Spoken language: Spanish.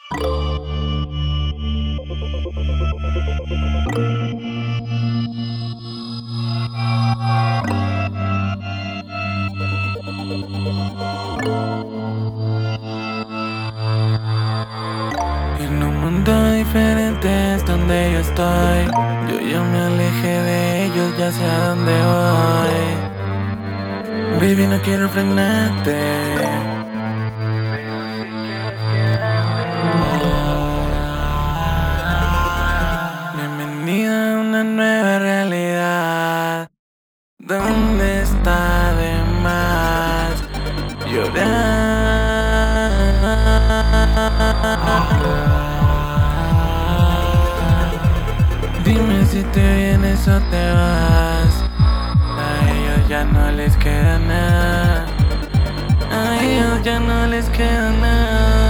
En un mundo diferente es donde yo estoy. Yo ya me alejé de ellos, ya sé a dónde voy. Baby, no quiero frenarte. Bienvenida a una nueva realidad, donde está de más llorar. Dime si te vienes o te vas. A ellos ya no les queda nada. A ellos ya no les queda nada.